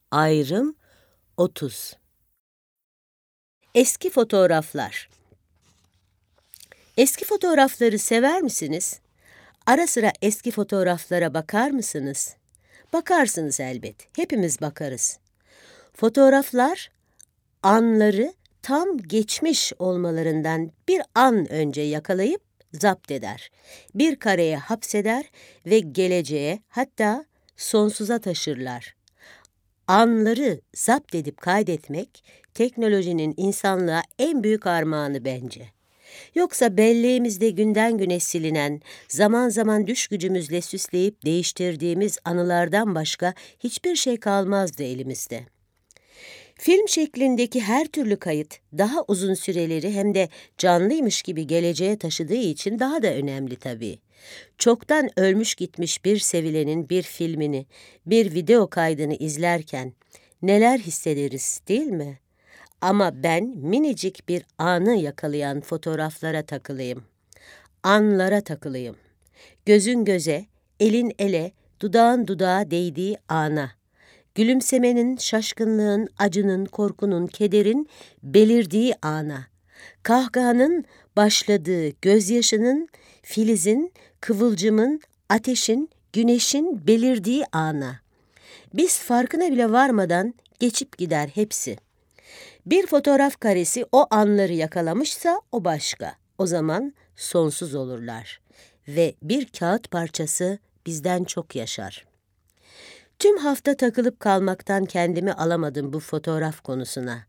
Ayrım 30. Eski fotoğraflar. Eski fotoğrafları sever misiniz? Ara sıra eski fotoğraflara bakar mısınız? Bakarsınız elbet. Hepimiz bakarız. Fotoğraflar anları tam geçmiş olmalarından bir an önce yakalayıp zapt eder. Bir kareye hapseder ve geleceğe, hatta sonsuza taşırlar. Anları zapt edip kaydetmek, teknolojinin insanlığa en büyük armağanı bence. Yoksa belleğimizde günden güne silinen, zaman zaman düş gücümüzle süsleyip değiştirdiğimiz anılardan başka hiçbir şey kalmazdı elimizde. Film şeklindeki her türlü kayıt daha uzun süreleri hem de canlıymış gibi geleceğe taşıdığı için daha da önemli tabii. Çoktan ölmüş gitmiş bir sevilenin bir filmini, bir video kaydını izlerken neler hissederiz, değil mi? Ama ben minicik bir anı yakalayan fotoğraflara takılayım. Anlara takılayım. Gözün göze, elin ele, dudağın dudağa değdiği ana. Gülümsemenin, şaşkınlığın, acının, korkunun, kederin belirdiği ana. Kahkahanın başladığı, gözyaşının, filizin, kıvılcımın, ateşin, güneşin belirdiği ana. Biz farkına bile varmadan geçip gider hepsi. Bir fotoğraf karesi o anları yakalamışsa o başka. O zaman sonsuz olurlar. Ve bir kağıt parçası bizden çok yaşar. Tüm hafta takılıp kalmaktan kendimi alamadım bu fotoğraf konusuna.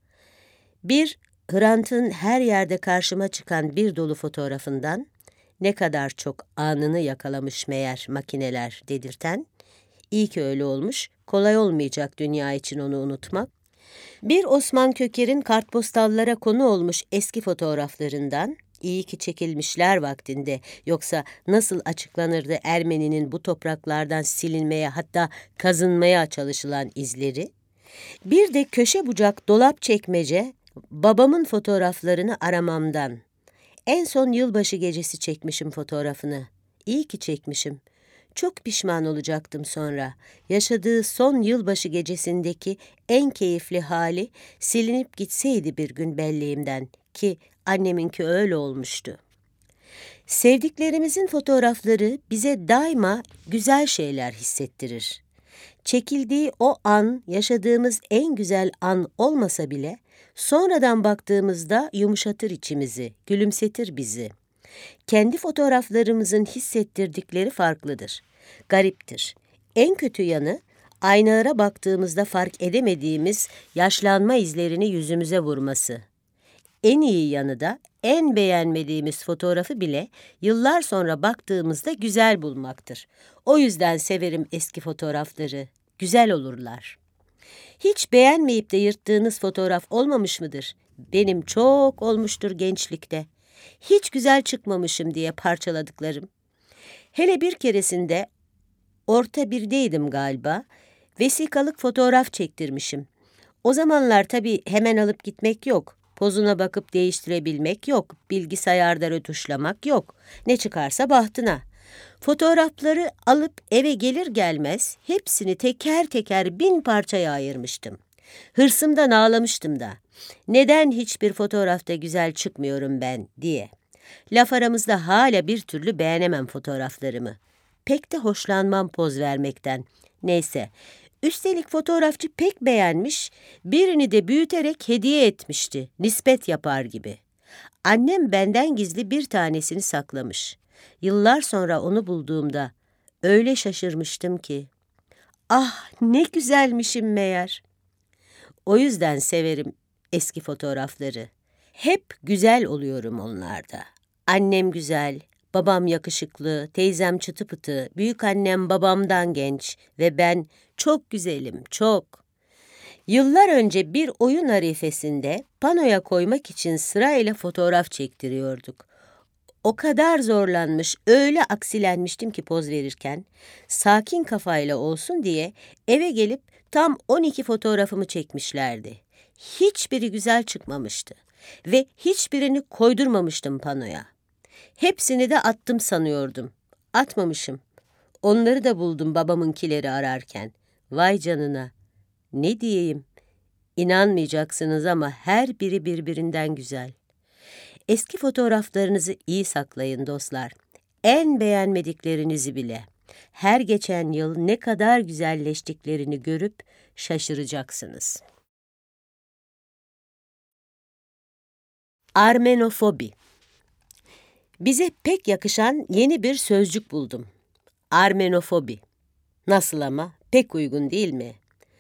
Bir Hrant'ın her yerde karşıma çıkan bir dolu fotoğrafından ne kadar çok anını yakalamış meğer makineler dedirten, iyi ki öyle olmuş, kolay olmayacak dünya için onu unutmak. Bir Osman Köker'in kartpostallara konu olmuş eski fotoğraflarından, iyi ki çekilmişler vaktinde, yoksa nasıl açıklanırdı Ermeni'nin bu topraklardan silinmeye, hatta kazınmaya çalışılan izleri? Bir de köşe bucak dolap çekmece babamın fotoğraflarını aramamdan. En son yılbaşı gecesi çekmişim fotoğrafını. İyi ki çekmişim. Çok pişman olacaktım sonra. Yaşadığı son yılbaşı gecesindeki en keyifli hali silinip gitseydi bir gün belleğimden, ki anneminki öyle olmuştu. Sevdiklerimizin fotoğrafları bize daima güzel şeyler hissettirir. Çekildiği o an yaşadığımız en güzel an olmasa bile sonradan baktığımızda yumuşatır içimizi, gülümsetir bizi. Kendi fotoğraflarımızın hissettirdikleri farklıdır, gariptir. En kötü yanı aynalara baktığımızda fark edemediğimiz yaşlanma izlerini yüzümüze vurması. En iyi yanı da en beğenmediğimiz fotoğrafı bile yıllar sonra baktığımızda güzel bulmaktır. O yüzden severim eski fotoğrafları. Güzel olurlar. Hiç beğenmeyip de yırttığınız fotoğraf olmamış mıdır? Benim çok olmuştur gençlikte. Hiç güzel çıkmamışım diye parçaladıklarım. Hele bir keresinde orta birdeydim galiba. Vesikalık fotoğraf çektirmişim. O zamanlar tabii hemen alıp gitmek yok. Pozuna bakıp değiştirebilmek yok. Bilgisayarda rötuşlamak yok. Ne çıkarsa bahtına. Fotoğrafları alıp eve gelir gelmez hepsini teker teker 1000 parçaya ayırmıştım. Hırsımdan ağlamıştım da. Neden hiçbir fotoğrafta güzel çıkmıyorum ben diye. Laf aramızda hala bir türlü beğenemem fotoğraflarımı. Pek de hoşlanmam poz vermekten. Neyse, üstelik fotoğrafçı pek beğenmiş, birini de büyüterek hediye etmişti, nispet yapar gibi. Annem benden gizli bir tanesini saklamış. Yıllar sonra onu bulduğumda öyle şaşırmıştım ki. Ah, ne güzelmişim meğer. O yüzden severim eski fotoğrafları. Hep güzel oluyorum onlarda. Annem güzel, babam yakışıklı, teyzem çıtı pıtı, büyükannem babamdan genç ve ben çok güzelim, çok. Yıllar önce bir oyun arifesinde panoya koymak için sırayla fotoğraf çektiriyorduk. O kadar zorlanmış, öyle aksilenmiştim ki poz verirken, sakin kafayla olsun diye eve gelip tam 12 fotoğrafımı çekmişlerdi. Hiçbiri güzel çıkmamıştı ve hiçbirini koydurmamıştım panoya. Hepsini de attım sanıyordum. Atmamışım. Onları da buldum babamınkileri ararken. Vay canına, Ne diyeyim? İnanmayacaksınız ama her biri birbirinden güzel. Eski fotoğraflarınızı iyi saklayın dostlar. En beğenmediklerinizi bile. Her geçen yıl ne kadar güzelleştiklerini görüp şaşıracaksınız. Armenofobi. Bize pek yakışan yeni bir sözcük buldum. Armenofobi. Nasıl ama? Pek uygun değil mi?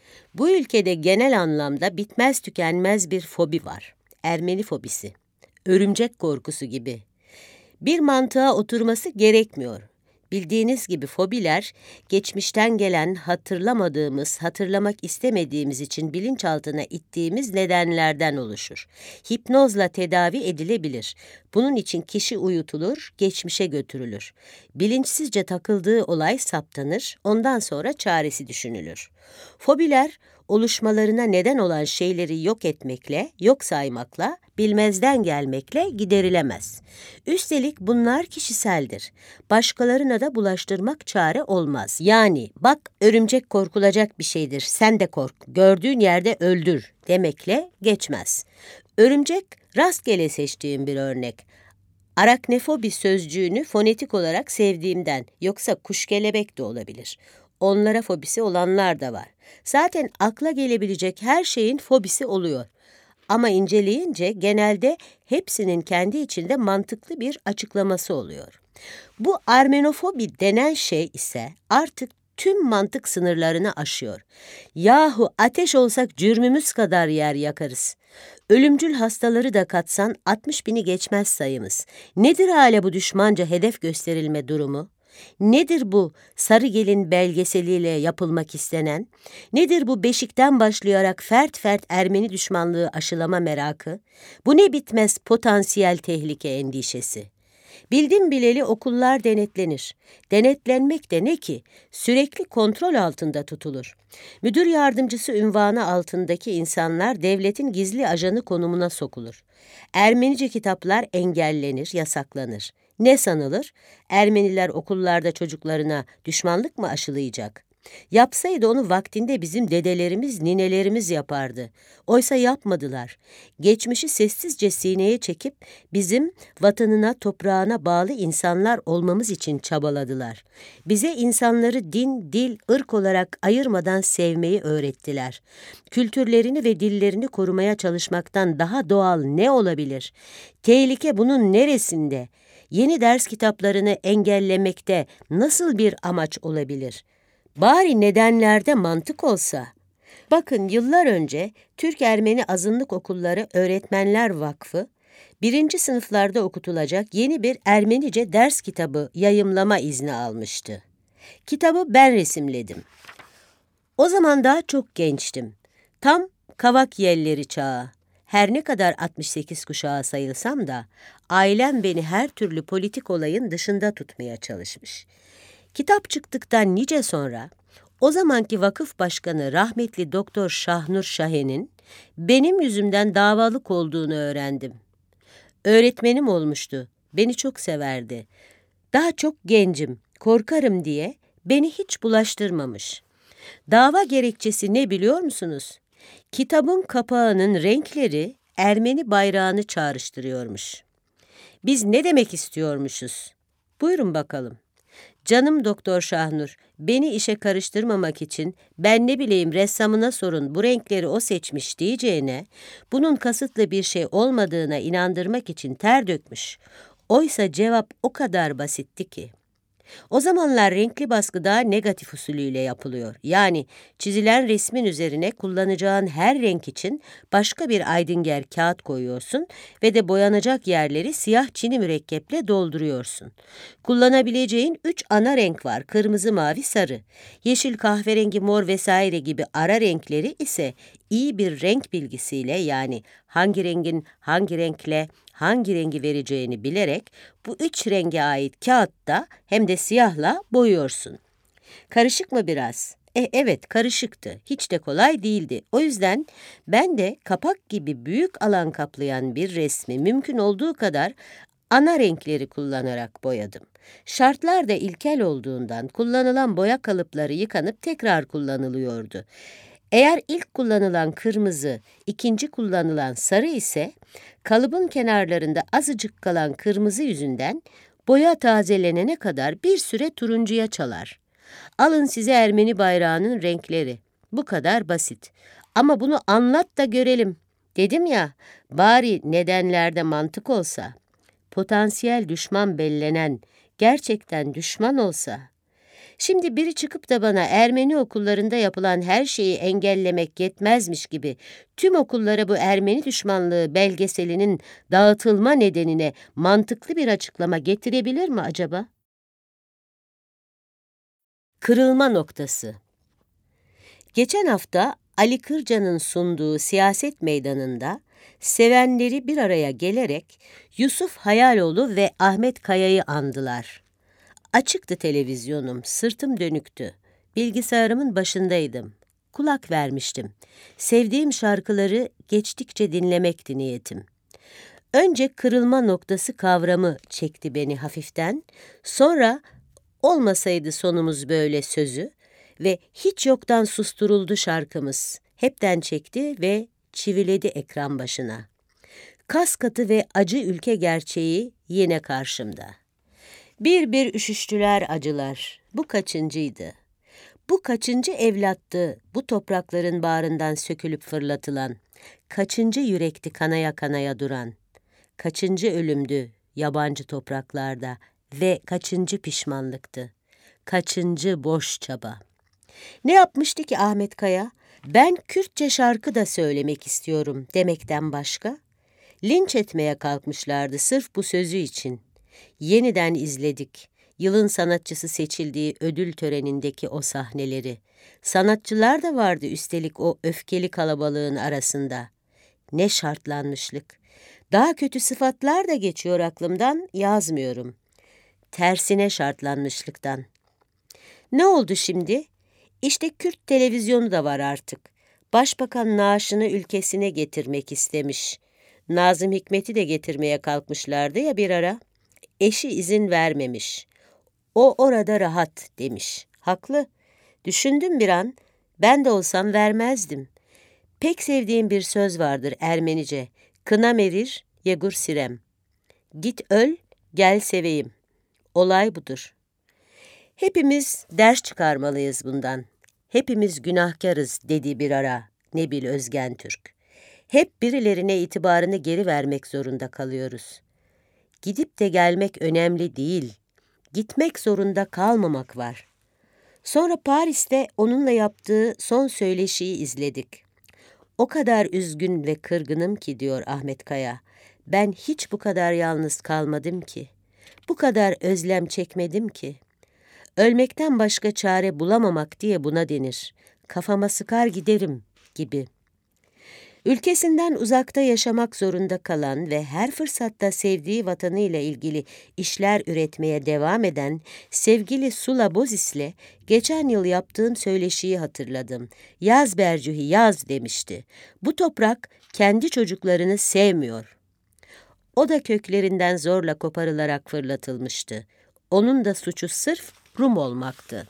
Bu ülkede genel anlamda bitmez tükenmez bir fobi var. Ermeni fobisi. Örümcek korkusu gibi. Bir mantığa oturması gerekmiyor. Bildiğiniz gibi fobiler, geçmişten gelen hatırlamadığımız, hatırlamak istemediğimiz için bilinçaltına ittiğimiz nedenlerden oluşur. Hipnozla tedavi edilebilir. Bunun için kişi uyutulur, geçmişe götürülür. Bilinçsizce takıldığı olay saptanır, ondan sonra çaresi düşünülür. Fobiler, oluşmalarına neden olan şeyleri yok etmekle, yok saymakla, bilmezden gelmekle giderilemez. Üstelik bunlar kişiseldir. Başkalarına da bulaştırmak çare olmaz. Yani bak örümcek korkulacak bir şeydir, sen de kork, gördüğün yerde öldür demekle geçmez. Örümcek rastgele seçtiğim bir örnek. Araknefobi sözcüğünü fonetik olarak sevdiğimden, yoksa kuş kelebek de olabilir. Onlara fobisi olanlar da var. Zaten akla gelebilecek her şeyin fobisi oluyor. Ama inceleyince genelde hepsinin kendi içinde mantıklı bir açıklaması oluyor. Bu armenofobi denen şey ise artık tüm mantık sınırlarını aşıyor. Yahu ateş olsak cürmümüz kadar yer yakarız. Ölümcül hastaları da katsan 60.000'i geçmez sayımız. Nedir hala bu düşmanca hedef gösterilme durumu? Nedir bu sarı gelin belgeseliyle yapılmak istenen? Nedir bu Beşik'ten başlayarak fert fert Ermeni düşmanlığı aşılama merakı? Bu ne bitmez potansiyel tehlike endişesi? Bildim bileli okullar denetlenir. Denetlenmek de ne ki? Sürekli kontrol altında tutulur. Müdür yardımcısı unvanı altındaki insanlar devletin gizli ajanı konumuna sokulur. Ermenice kitaplar engellenir, yasaklanır. Ne sanılır? Ermeniler okullarda çocuklarına düşmanlık mı aşılayacak? Yapsaydı onu vaktinde bizim dedelerimiz, ninelerimiz yapardı. Oysa yapmadılar. Geçmişi sessizce sineye çekip bizim vatanına, toprağına bağlı insanlar olmamız için çabaladılar. Bize insanları din, dil, ırk olarak ayırmadan sevmeyi öğrettiler. Kültürlerini ve dillerini korumaya çalışmaktan daha doğal ne olabilir? Tehlike bunun neresinde? Yeni ders kitaplarını engellemekte nasıl bir amaç olabilir? Bari nedenlerde mantık olsa. Bakın yıllar önce Türk-Ermeni Azınlık Okulları Öğretmenler Vakfı, 1. sınıflarda okutulacak yeni bir Ermenice ders kitabı yayımlama izni almıştı. Kitabı ben resimledim. O zaman daha çok gençtim. Tam kavak yelleri çağı. Her ne kadar 68 kuşağı sayılsam da ailem beni her türlü politik olayın dışında tutmaya çalışmış. Kitap çıktıktan nice sonra o zamanki vakıf başkanı rahmetli Doktor Şahnur Şahen'in benim yüzümden davalık olduğunu öğrendim. Öğretmenim olmuştu, beni çok severdi. Daha çok gencim, korkarım diye beni hiç bulaştırmamış. Dava gerekçesi ne biliyor musunuz? Kitabın kapağının renkleri Ermeni bayrağını çağrıştırıyormuş. Biz ne demek istiyormuşuz? Buyurun bakalım. Canım Doktor Şahnur, beni işe karıştırmamak için ben ne bileyim ressamına sorun bu renkleri o seçmiş diyeceğine, bunun kasıtlı bir şey olmadığına inandırmak için ter dökmüş. Oysa cevap o kadar basitti ki. O zamanlar renkli baskı daha negatif usulüyle yapılıyor. Yani çizilen resmin üzerine kullanacağın her renk için başka bir aydınger kağıt koyuyorsun ve de boyanacak yerleri siyah çini mürekkeple dolduruyorsun. Kullanabileceğin 3 ana renk var: kırmızı, mavi, sarı. Yeşil, kahverengi, mor vesaire gibi ara renkleri ise iyi bir renk bilgisiyle, yani hangi rengin hangi renkle hangi rengi vereceğini bilerek bu 3 renge ait kağıtta hem de siyahla boyuyorsun. Karışık mı biraz? Evet, karışıktı. Hiç de kolay değildi. O yüzden ben de kapak gibi büyük alan kaplayan bir resmi mümkün olduğu kadar ana renkleri kullanarak boyadım. Şartlar da ilkel olduğundan kullanılan boya kalıpları yıkanıp tekrar kullanılıyordu. Eğer ilk kullanılan kırmızı, ikinci kullanılan sarı ise kalıbın kenarlarında azıcık kalan kırmızı yüzünden boya tazelenene kadar bir süre turuncuya çalar. Alın size Ermeni bayrağının renkleri. Bu kadar basit. Ama bunu anlat da görelim. Dedim ya, bari nedenlerde mantık olsa. Potansiyel düşman bellenen, gerçekten düşman olsa. Şimdi biri çıkıp da bana Ermeni okullarında yapılan her şeyi engellemek yetmezmiş gibi tüm okullara bu Ermeni düşmanlığı belgeselinin dağıtılma nedenine mantıklı bir açıklama getirebilir mi acaba? Kırılma noktası. Geçen hafta Ali Kırca'nın sunduğu siyaset meydanında sevenleri bir araya gelerek Yusuf Hayaloğlu ve Ahmet Kaya'yı andılar. Açıktı televizyonum, sırtım dönüktü. Bilgisayarımın başındaydım. Kulak vermiştim. Sevdiğim şarkıları geçtikçe dinlemekti niyetim. Önce kırılma noktası kavramı çekti beni hafiften, sonra olmasaydı sonumuz böyle sözü ve hiç yoktan susturuldu şarkımız. Hepten çekti ve çiviledi ekran başına. Kas katı ve acı ülke gerçeği yine karşımda. Bir bir üşüştüler acılar. Bu kaçıncıydı? Bu kaçıncı evlattı bu toprakların bağrından sökülüp fırlatılan? Kaçıncı yürekti kanaya kanaya duran? Kaçıncı ölümdü yabancı topraklarda ve kaçıncı pişmanlıktı? Kaçıncı boş çaba? Ne yapmıştı ki Ahmet Kaya? Ben Kürtçe şarkı da söylemek istiyorum demekten başka? Linç etmeye kalkmışlardı sırf bu sözü için. Yeniden izledik. Yılın sanatçısı seçildiği ödül törenindeki o sahneleri. Sanatçılar da vardı üstelik o öfkeli kalabalığın arasında. Ne şartlanmışlık. Daha kötü sıfatlar da geçiyor aklımdan, yazmıyorum. Tersine şartlanmışlıktan. Ne oldu şimdi? İşte Kürt televizyonu da var artık. Başbakan naaşını ülkesine getirmek istemiş. Nazım Hikmet'i de getirmeye kalkmışlardı ya bir ara. Eşi izin vermemiş. O orada rahat demiş. Haklı. Düşündüm bir an. Ben de olsam vermezdim. Pek sevdiğim bir söz vardır Ermenice. Kınam erir, yegur sirem. Git öl, gel seveyim. Olay budur. Hepimiz ders çıkarmalıyız bundan. Hepimiz günahkarız dedi bir ara Nebil Özgen Türk. Hep birilerine itibarını geri vermek zorunda kalıyoruz. Gidip de gelmek önemli değil. Gitmek zorunda kalmamak var. Sonra Paris'te onunla yaptığı son söyleşiyi izledik. O kadar üzgün ve kırgınım ki diyor Ahmet Kaya. Ben hiç bu kadar yalnız kalmadım ki. Bu kadar özlem çekmedim ki. Ölmekten başka çare bulamamak diye buna denir. Kafama sıkar giderim gibi. Ülkesinden uzakta yaşamak zorunda kalan ve her fırsatta sevdiği vatanıyla ilgili işler üretmeye devam eden sevgili Sula Bozis'le geçen yıl yaptığım söyleşiyi hatırladım. Yaz Bercühi yaz demişti. Bu toprak kendi çocuklarını sevmiyor. O da köklerinden zorla koparılarak fırlatılmıştı. Onun da suçu sırf Rum olmaktı.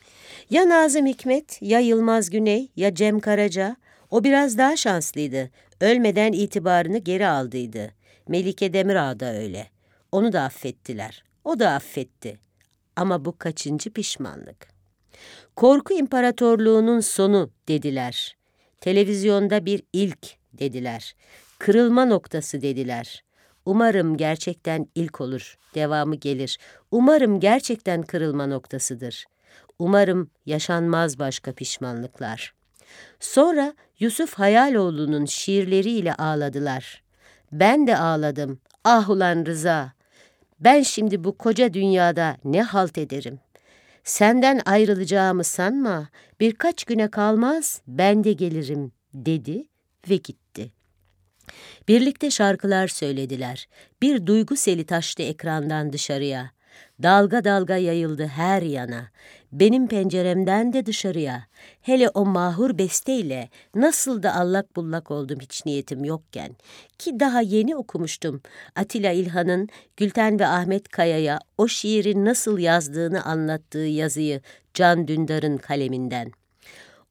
Ya Nazım Hikmet, ya Yılmaz Güney, ya Cem Karaca, o biraz daha şanslıydı. Ölmeden itibarını geri aldıydı. Melike Demirağ da öyle. Onu da affettiler. O da affetti. Ama bu kaçıncı pişmanlık? Korku imparatorluğunun sonu dediler. Televizyonda bir ilk dediler. Kırılma noktası dediler. Umarım gerçekten ilk olur, devamı gelir. Umarım gerçekten kırılma noktasıdır. Umarım yaşanmaz başka pişmanlıklar. Sonra Yusuf Hayaloğlu'nun şiirleriyle ağladılar. Ben de ağladım. Ah ulan Rıza! Ben şimdi bu koca dünyada ne halt ederim? Senden ayrılacağımı sanma, birkaç güne kalmaz ben de gelirim dedi ve gitti. Birlikte şarkılar söylediler. Bir duygu seli taştı ekrandan dışarıya. Dalga dalga yayıldı her yana. Benim penceremden de dışarıya. Hele o mahur besteyle nasıl da allak bullak oldum hiç niyetim yokken. Ki daha yeni okumuştum Atilla İlhan'ın Gülten ve Ahmet Kaya'ya o şiiri nasıl yazdığını anlattığı yazıyı Can Dündar'ın kaleminden.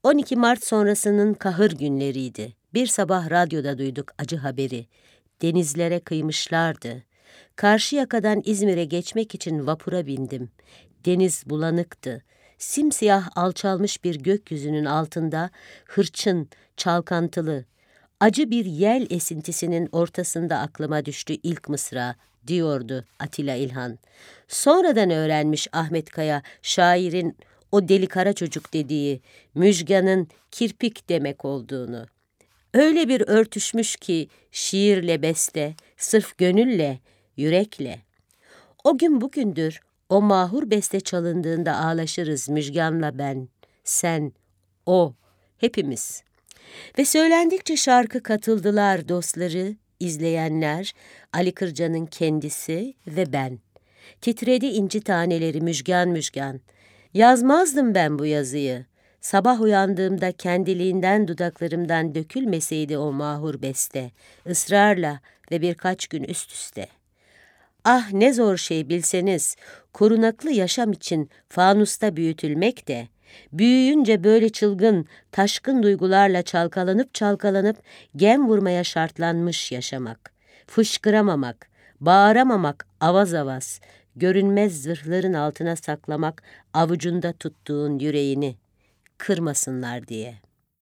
12 Mart sonrasının kahır günleriydi. Bir sabah radyoda duyduk acı haberi. Denizlere kıymışlardı. Karşıyaka'dan İzmir'e geçmek için vapura bindim. Deniz bulanıktı. Simsiyah alçalmış bir gökyüzünün altında hırçın, çalkantılı, acı bir yel esintisinin ortasında aklıma düştü ilk mısra, diyordu Atilla İlhan. Sonradan öğrenmiş Ahmet Kaya, şairin o deli kara çocuk dediği, müjganın kirpik demek olduğunu. Öyle bir örtüşmüş ki şiirle beste, sırf gönülle, yürekle. O gün bugündür o mahur beste çalındığında ağlaşırız Müjgan'la ben, sen, o, hepimiz. Ve söylendikçe şarkı katıldılar dostları, izleyenler, Ali Kırca'nın kendisi ve ben. Titredi inci taneleri müjgan müjgan. Yazmazdım ben bu yazıyı. Sabah uyandığımda kendiliğinden dudaklarımdan dökülmeseydi o mahur beste, ısrarla ve birkaç gün üst üste. Ah ne zor şey bilseniz, korunaklı yaşam için fanusta büyütülmek de, büyüyünce böyle çılgın, taşkın duygularla çalkalanıp gem vurmaya şartlanmış yaşamak, fışkıramamak, bağıramamak avaz avaz, görünmez zırhların altına saklamak avucunda tuttuğun yüreğini, kırmasınlar diye.